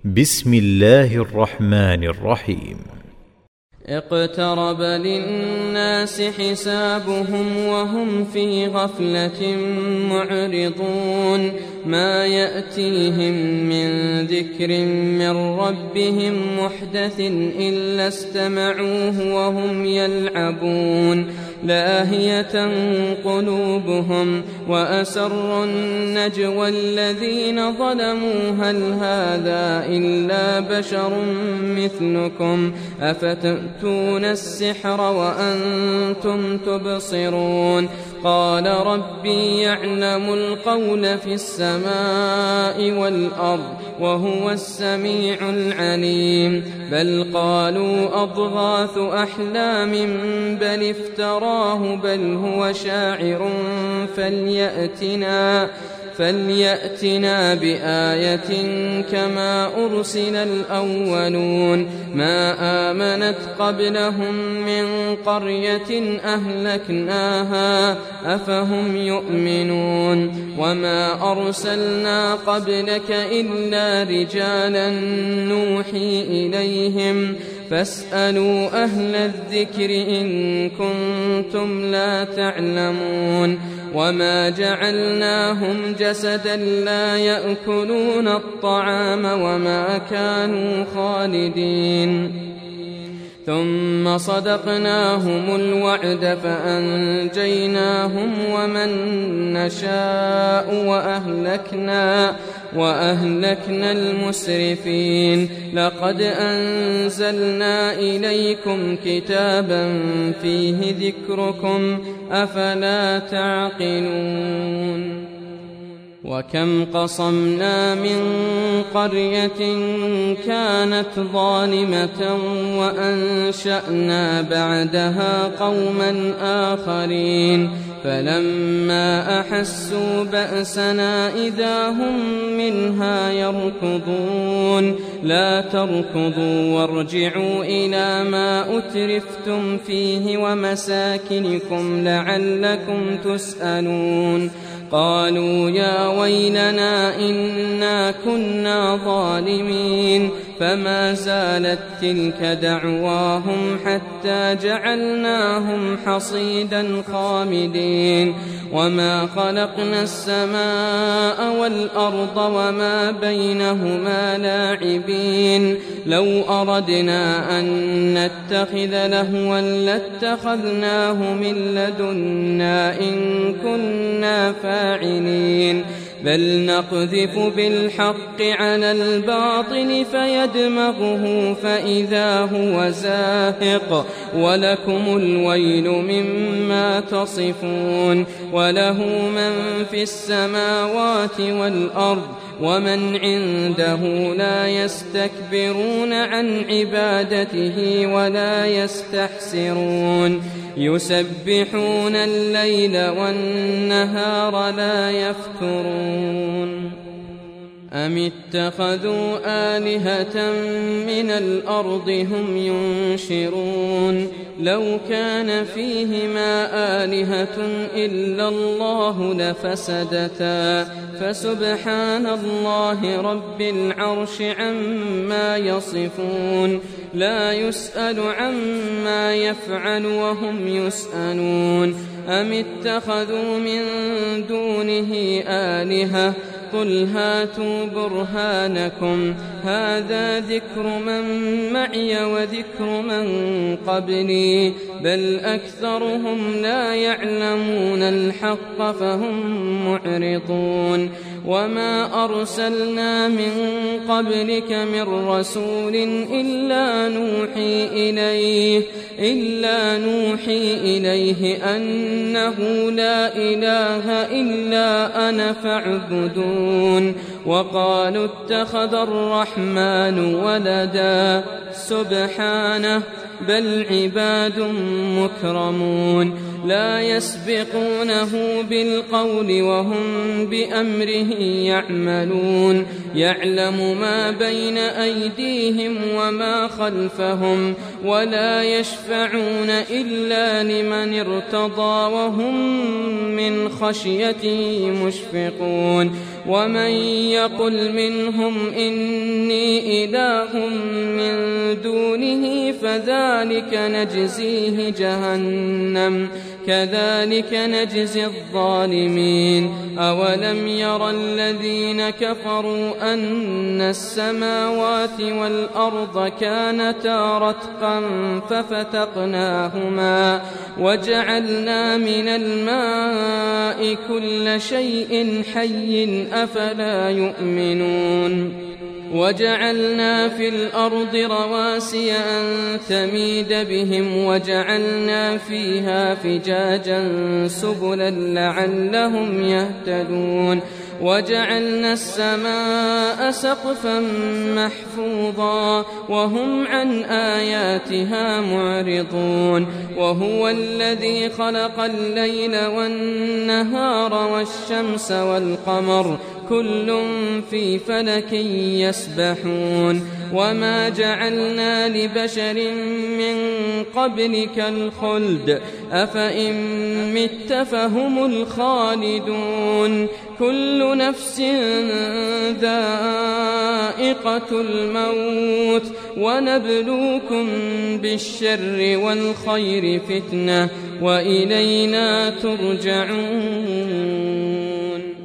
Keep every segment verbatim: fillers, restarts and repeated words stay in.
بسم الله الرحمن الرحيم. اقترب للناس حسابهم وهم في غفلة معرضون ما يأتيهم من ذكر من ربهم محدث إلا استمعوه وهم يلعبون لاهية قلوبهم وأسروا النجوى الذين ظلموا هل هذا إلا بشر مثلكم أفتأتون السحر وأنتم تبصرون قال ربي يعلم القول في السماء والأرض وهو السميع العليم بل قالوا أضغاث أحلام بل افتراه بل هو شاعر فليأتنا فليأتنا بآية كما أرسل الأولون ما آمنت قبلهم من قرية أهلكناها أفهم يؤمنون وما أرسلنا قبلك إلا رجالا نوحي إليهم فاسألوا أهل الذكر إن كنتم لا تعلمون وما جعلناهم جسدا لا يأكلون الطعام وما كانوا خالدين ثم صدقناهم الوعد فأنجيناهم ومن نشاء وأهلكنا وأهلكنا المسرفين لقد أنزلنا إليكم كتابا فيه ذكركم أفلا تعقلون وكم قصمنا من قرية كانت ظالمة وأنشأنا بعدها قوما آخرين فلما أحسوا بأسنا إذا هم منها يركضون لا تركضوا وارجعوا إلى ما أترفتم فيه ومساكنكم لعلكم تسألون قالوا يا ويلنا إنا كنا ظالمين فما زالت تلك دعواهم حتى جعلناهم حصيدا خامدين وما خلقنا السماء والأرض وما بينهما لاعبين لو أردنا أن نتخذ لهوا لاتخذناه من لدنا إن كنا فاعلين بل نقذف بالحق على الباطل فيدمغه فإذا هو زاهق ولكم الويل مما تصفون وله من في السماوات والأرض ومن عنده لا يستكبرون عن عبادته ولا يستحسرون يسبحون الليل والنهار لا يفترون أم اتخذوا آلهة من الأرض هم ينشرون لو كان فيهما آلهة إلا الله لفسدتا فسبحان الله رب العرش عما يصفون لا يسأل عما يفعل وهم يسألون أم اتخذوا من دونه آلهة قل هاتوا برهانكم هذا ذكر من معي وذكر من قبلي بل أكثرهم لا يعلمون الحق فهم معرضون وما أرسلنا من قبلك من رسول إلا نوحي إليه إلا نوحي إليه أنه لا إله إلا أنا فاعبدون وقالوا اتخذ الرحمن ولدا سبحانه بل عباد مكرمون لا يسبقونه بالقول وهم بأمره يعملون يعلم ما بين أيديهم وما خلفهم ولا يشفعون إلا لمن ارتضى وهم من خشيته مشفقون ومن يقل منهم إني إله من دونه فذلك نجزيه جهنم كذلك نجزي الظالمين. أولم ير الذين كفروا أن السماوات والأرض كانتا رتقا ففتقناهما وجعلنا من الماء كل شيء حي أفلا يؤمنون. وجعلنا في الأرض رواسي أن تميد بهم وجعلنا فيها فجاجا سبلا لعلهم يهتدون. وجعلنا السماء سقفا محفوظا وهم عن آياتها معرضون. وهو الذي خلق الليل والنهار والشمس والقمر كل في فلك يسبحون. وما جعلنا لبشر من قبلك الخلد أفإن مت فهم الخالدون. كل نفس ذائقة الموت ونبلوكم بالشر والخير فتنة وإلينا ترجعون.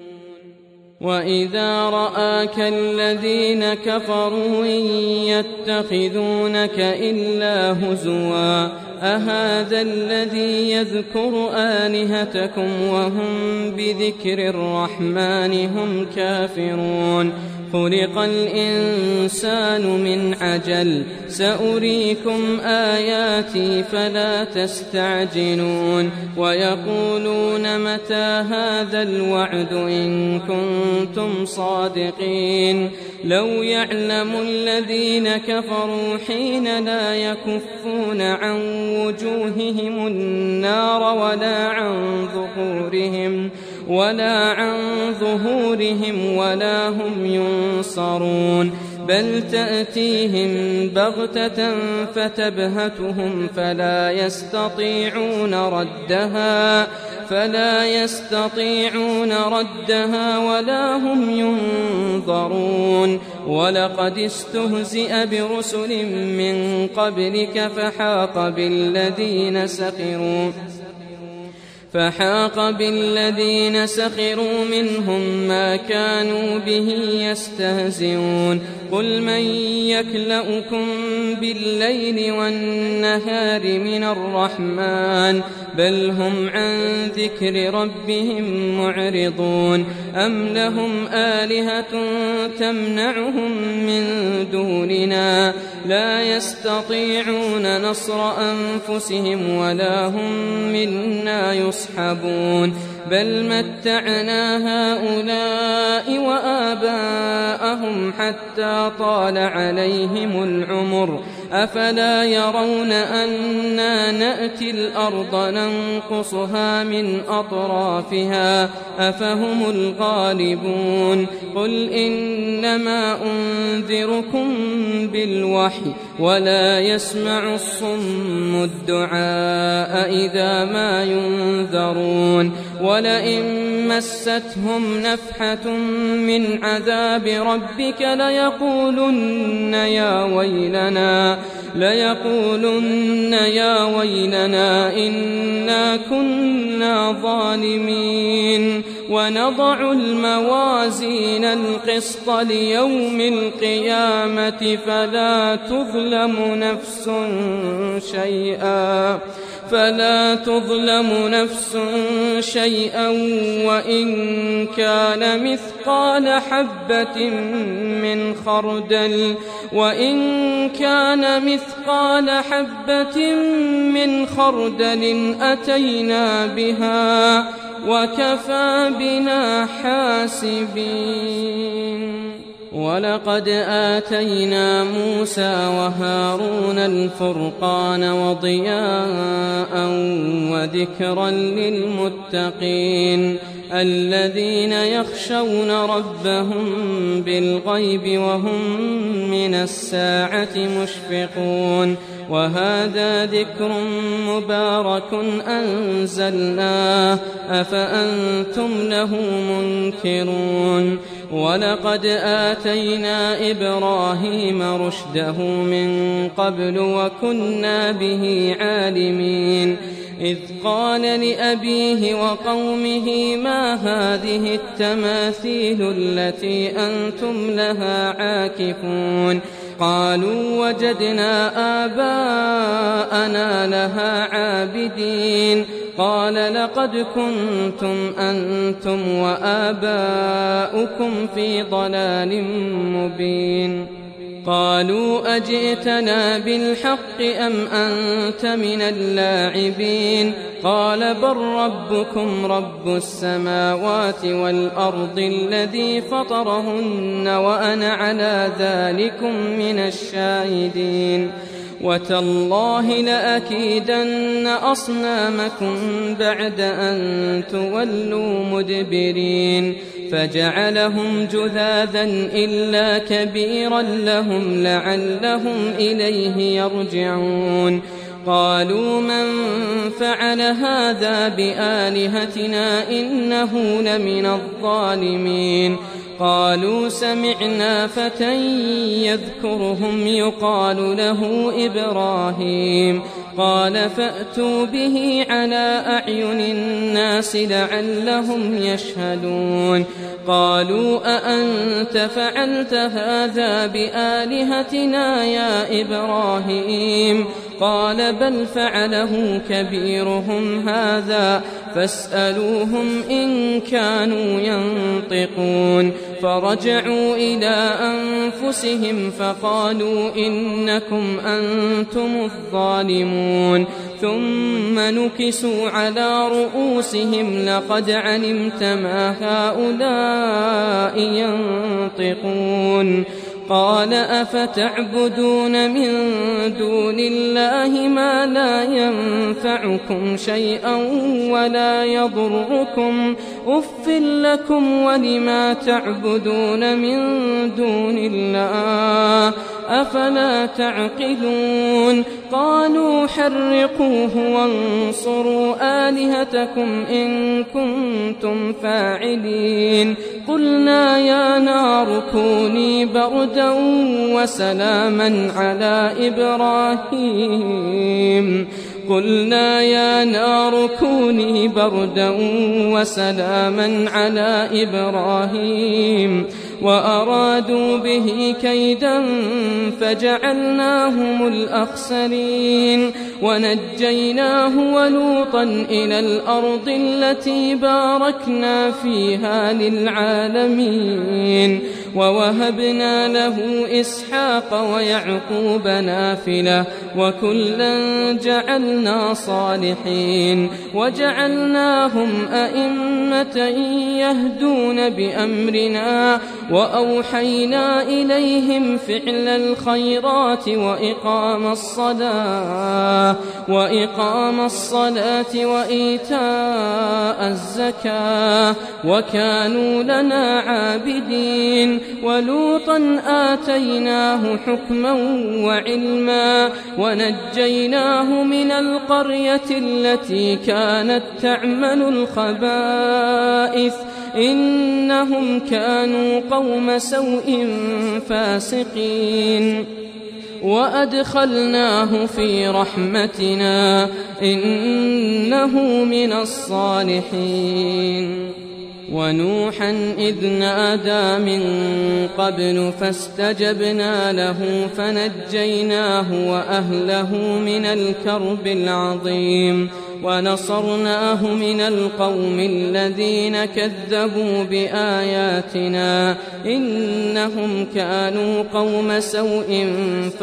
وإذا رآك الذين كفروا إن يتخذونك إلا هزوا أهذا الذي يذكر آلهتكم وهم بذكر الرحمن هم كافرون. خلق الإنسان من عجل سأريكم آياتي فلا تستعجلون. ويقولون متى هذا الوعد إن كنتم صادقين. لو يعلم الذين كفروا حين لا يكفون عن وجوههم النار ولا عن ظهورهم ولا عن ظهورهم ولا هم ينصرون. بل تأتيهم بغتة فتبهتهم فلا يستطيعون ردها فلا يستطيعون ردها ولا هم ينظرون. ولقد استهزئ برسل من قبلك فحاق بالذين سخروا فحاق بالذين سخروا منهم ما كانوا به يستهزئون. قل من يكلؤكم بالليل والنهار من الرحمن بل هم عن ذكر ربهم معرضون. أم لهم آلهة تمنعهم من دوننا لا يستطيعون نصر أنفسهم ولا هم منا يصحبون. بل متعنا هؤلاء وآباءهم حتى طال عليهم العمر أفلا يرون أنا نأتي الأرض ننقصها من أطرافها أفهم الغالبون. قل إنما أنذركم بالوحي ولا يسمع الصم الدعاء إذا ما ينذرون. ولئن مستهم نفحة من عذاب ربك ليقولن يا ويلنا ليقولن يا ويلنا إنا كنا ظالمين. ونضع الموازين القسط ليوم القيامة فلا تظلم نفس شيئا فلا تظلم نفس شيئا وإن كان مثقال حبة من خردل وإن كان مثقال حبة من خردل أتينا بها وكفى بنا حاسبين. ولقد آتينا موسى وهارون الفرقان وضياء وذكرا للمتقين الذين يخشون ربهم بالغيب وهم من الساعة مشفقون. وهذا ذكر مبارك أنزلناه أفأنتم له منكرون. ولقد آتينا إبراهيم رشده من قبل وكنا به عالمين إذ قال لأبيه وقومه ما هذه التماثيل التي أنتم لها عاكفون قالوا وجدنا آباءنا لها عابدين قال لقد كنتم أنتم وآباؤكم في ضلال مبين قالوا أجئتنا بالحق أم أنت من اللاعبين قال بل ربكم رب السماوات والأرض الذي فطرهن وأنا على ذلكم من الشاهدين وتالله لأكيدن أصنامكم بعد أن تولوا مدبرين فجعلهم جذاذا إلا كبيرا لهم لعلهم إليه يرجعون قالوا من فعل هذا بآلهتنا إنه لمن الظالمين قالوا سمعنا فتى يذكرهم يقال له إبراهيم قال فأتوا به على أعين الناس لعلهم يشهدون قالوا أأنت فعلت هذا بآلهتنا يا إبراهيم قال بل فعله كبيرهم هذا فاسألوهم إن كانوا ينطقون فرجعوا إلى أنفسهم فقالوا إنكم أنتم الظالمون ثم نكسوا على رؤوسهم لقد علمت ما هؤلاء ينطقون قال أفتعبدون من دون الله ما لا ينفعكم شيئا ولا يضركم أف لكم ولما تعبدون من دون الله أفلا تعقلون قالوا حرقوه وانصروا آلهتكم إن كنتم فاعلين قلنا يا نار كوني بردا وسلاما على إبراهيم قلنا يا نار كوني بردا وسلاما على إبراهيم وأرادوا به كيدا فجعلناهم الأخسرين ونجيناه ولوطا إلى الأرض التي باركنا فيها للعالمين ووهبنا له إسحاق ويعقوب نافلة وكلا جعلنا صالحين وجعلناهم أئمة يهدون بأمرنا وأوحينا إليهم فعل الخيرات وإقام الصلاة وإقام الصلاة وإيتاء الزكاة وكانوا لنا عابدين ولوطا آتيناه حكما وعلما ونجيناه من القرية التي كانت تعمل الخبائث إنهم كانوا قوم سوء فاسقين وأدخلناه في رحمتنا إنه من الصالحين ونوحا إذ نادى من قبل فاستجبنا له فنجيناه وأهله من الكرب العظيم ونصرناه من القوم الذين كذبوا بآياتنا إنهم كانوا قوم سوء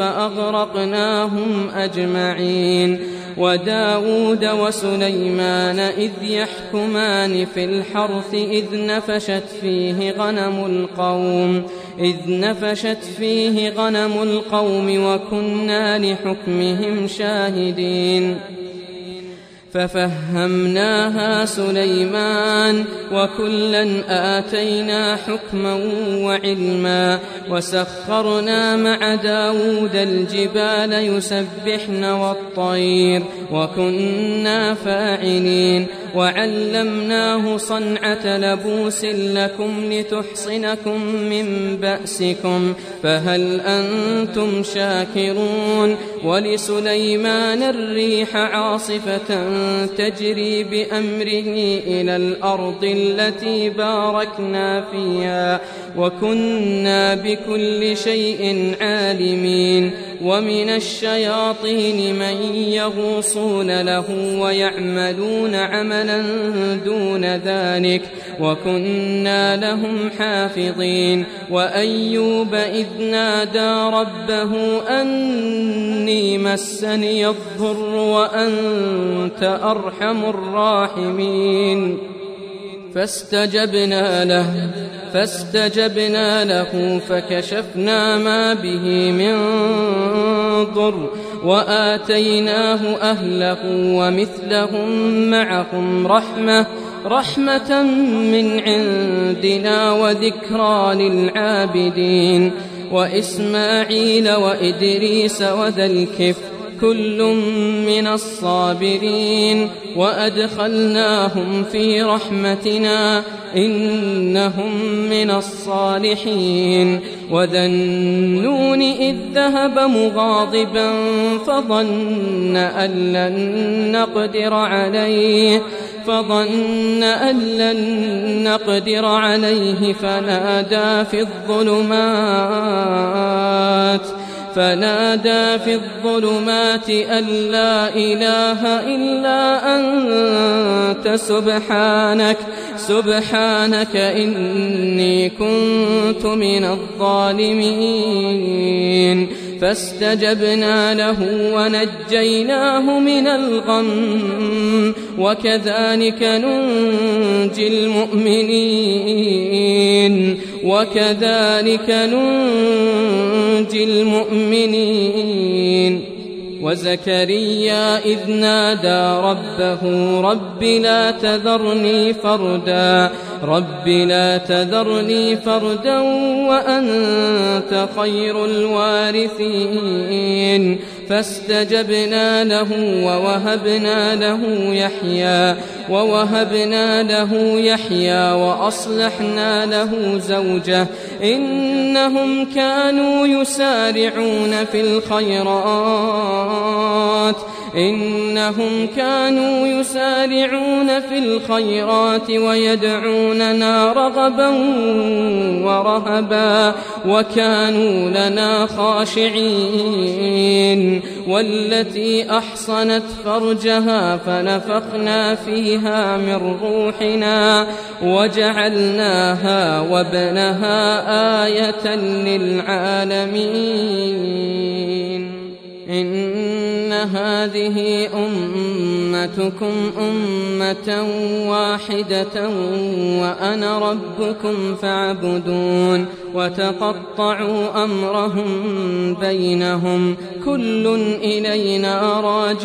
فأغرقناهم أجمعين وداود وسليمان إذ يحكمان في الحرث إذ نفشت فيه غنم القوم إذ نفشت فيه غنم القوم وكنا لحكمهم شاهدين ففهمناها سليمان وكلا آتينا حكما وعلما وسخرنا مع داود الجبال يسبحن والطير وكنا فاعلين وعلمناه صنعة لبوس لكم لتحصنكم من بأسكم فهل أنتم شاكرون ولسليمان الريح عاصفة تجري بأمره إلى الأرض التي باركنا فيها وكنا بكل شيء عالمين ومن الشياطين من يغوصون له ويعملون عملا دون ذلك وكنا لهم حافظين وأيوب إذ نادى ربه أني مسني الضر وأنت أرحم الراحمين فاستجبنا له فاستجبنا له فكشفنا ما به من ضر وآتيناه أهله ومثلهم معهم رحمة رحمة من عندنا وذكرى للعابدين وإسماعيل وإدريس وذا الكفل كل من الصابرين وأدخلناهم في رحمتنا إنهم من الصالحين وذا النون إذ ذهب مغاضبا فظن أن لن نقدر عليه فظن أن لن نقدر عليه فنادى في الظلمات فنادى في الظلمات أن لا إله إلا أنت سبحانك سبحانك إني كنت من الظالمين فاستجبنا له ونجيناه من الغم وكذلك ننجي المؤمنين وكذلك ننجي المؤمنين وزكريا إذ نادى ربه رب لا تذرني فردا رب لا تذرني فردا وأنت خير الوارثين فاستجبنا له ووهبنا له يحيى ووهبنا له يحيى وأصلحنا له زوجه إنهم كانوا يسارعون في الخيرات إنهم كانوا يسارعون في الخيرات ويدعوننا رغبا ورهبا وكانوا لنا خاشعين والتي أحصنت فرجها فنفخنا فيها من روحنا وجعلناها وابنها آية للعالمين إن هذه أمتكم أمة واحدة وأنا ربكم فاعبدون وتقطعوا أمرهم بينهم كل إلينا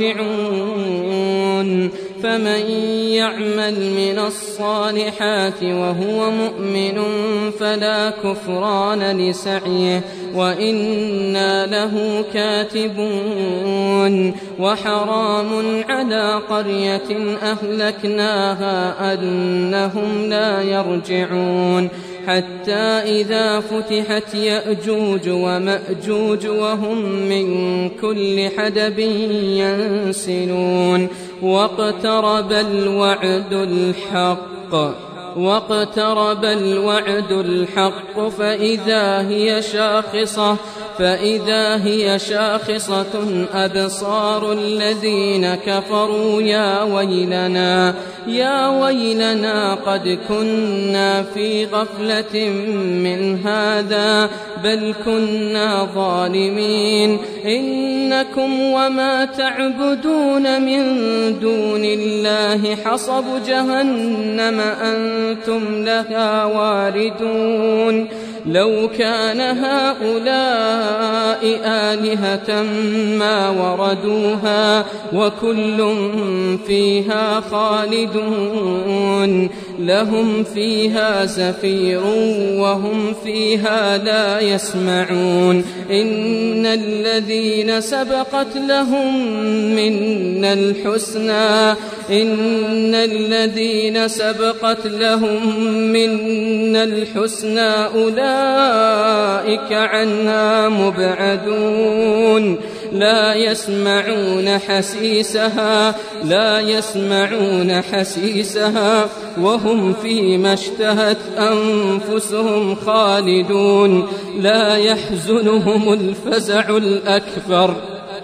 راجعون فمن يعمل من الصالحات وهو مؤمن فلا كفران لسعيه وإنا له كاتبون وحرام على قرية أهلكناها أنهم لا يرجعون حتى إذا فتحت يأجوج ومأجوج وهم من كل حدب ينسلون واقترب الوعد الحق واقترب الوعد الحق فإذا هي شاخصة فإذا هي شاخصة أبصار الذين كفروا يا ويلنا يا ويلنا قد كنا في غفلة من هذا بل كنا ظالمين إنكم وما تعبدون من دون الله حصب جهنم أنتم لها واردون لو كان هؤلاء آلهة ما وردوها وكل فيها خالدون لهم فيها زفير وهم فيها لا يسمعون إن الذين سبقت لهم منا الحسنى إن الذين سبقت لهم منا الحسنى أولئك عنها مبعدون لا يسمعون حسيسها لا يسمعون حسيسها وهم فيما اشتهت أنفسهم خالدون لا يحزنهم الفزع الأكبر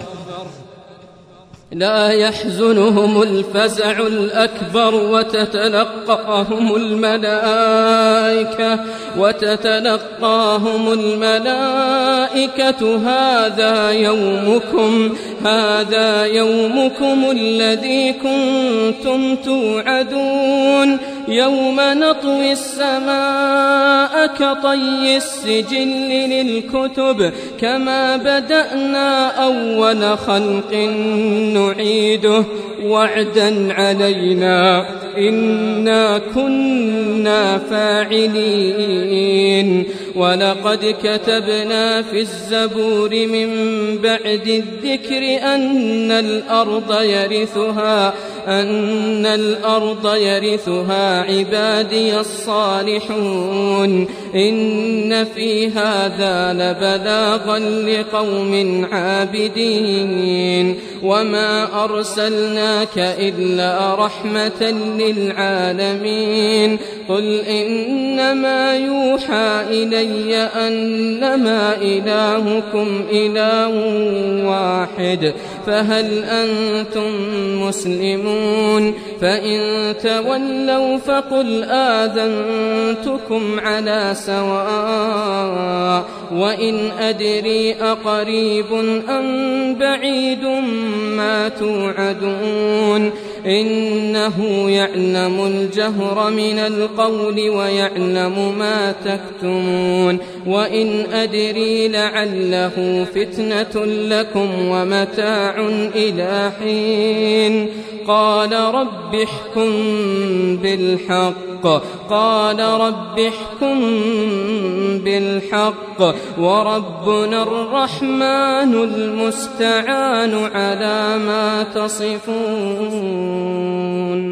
لا يحزنهم الفزع الأكبر وتتلقاهم الملائكة وتتلقاهم الملائكة هذا يومكم هذا يومكم الذي كنتم توعدون يوم نطوي السماء كطي السجل للكتب كما بدأنا أول خلق نعيده وعدا علينا إنا كنا فاعلين ولقد كتبنا في الزبور من بعد الذكر أن الأرض يرثها أن الأرض يرثها عبادي الصالحون إن في هذا لبلاغا لقوم عابدين وما أرسلناك إلا رحمة للعالمين قل إنما يوحى إلي أنما إلهكم إله واحد فهل أنتم مسلمون فإن تولوا فقل آذنتكم على سواء وإن أدري أقريب أم بعيد ما توعدون إنه يعلم الجهر من القول ويعلم ما تكتمون وإن أدري لعله فتنة لكم ومتاع إلى حين قال رب احكم بالحق قال رب احكم بالحق وربنا الرحمن المستعان على ما تصفون.